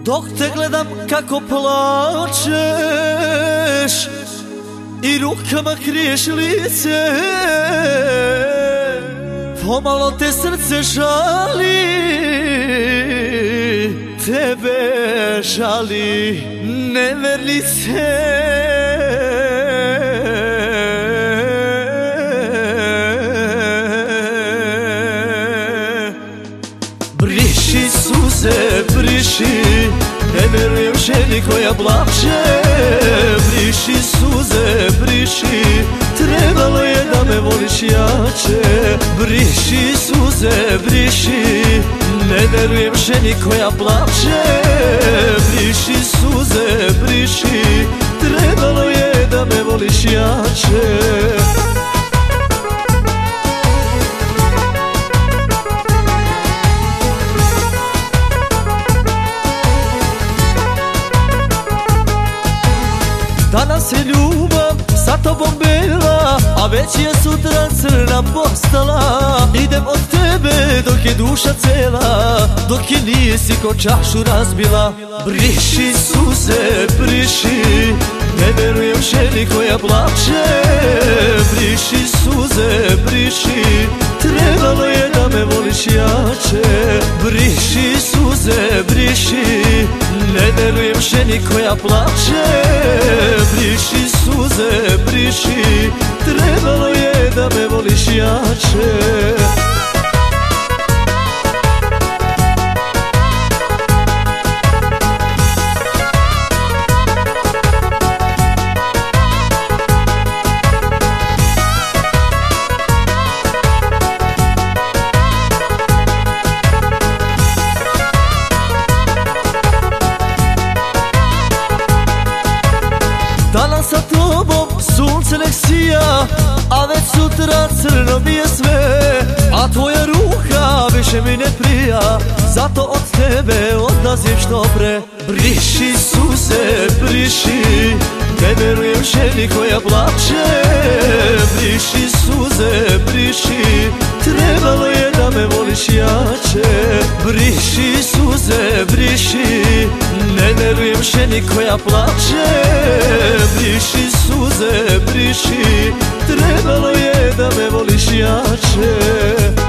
Dok te gledam kako plačeš i rukama kriješ lice, pomalo te srce žali, tebe žali nevernice. Briši suze, briši, ne verujem ženi koja plače. Briši suze, briši, trebalo je da me voliš jače. Briši suze, briši, ne verujem ženi koja plače. Briši suze, briši, trebalo je da me voliš jače. Danas je ljubav sa tobom bela, a već je sutra crna postala. Idem od tebe dok je duša cela, dok je nisi ko čašu razbila. Briši suze, briši, ne verujem ženi koja plače. Briši suze, briši, trebalo je da me voliš jače. Briši suze, briši, ne verujem ženi koja plače. Briši suze, briši, trebalo je da me voliš jače. Danas sa tobom sunce nek sija, a već sutra crno mi je sve. A tvoja ruka više mi ne prija, zato od tebe odlazim što pre. Briši suze, briši, ne verujem ženi koja plače. Briši suze, briši, trebalo je da me voliš jače. Briši suze, briši, ne verujem ženi koja plače. Briši suze, briši, trebalo je da me voliš jače.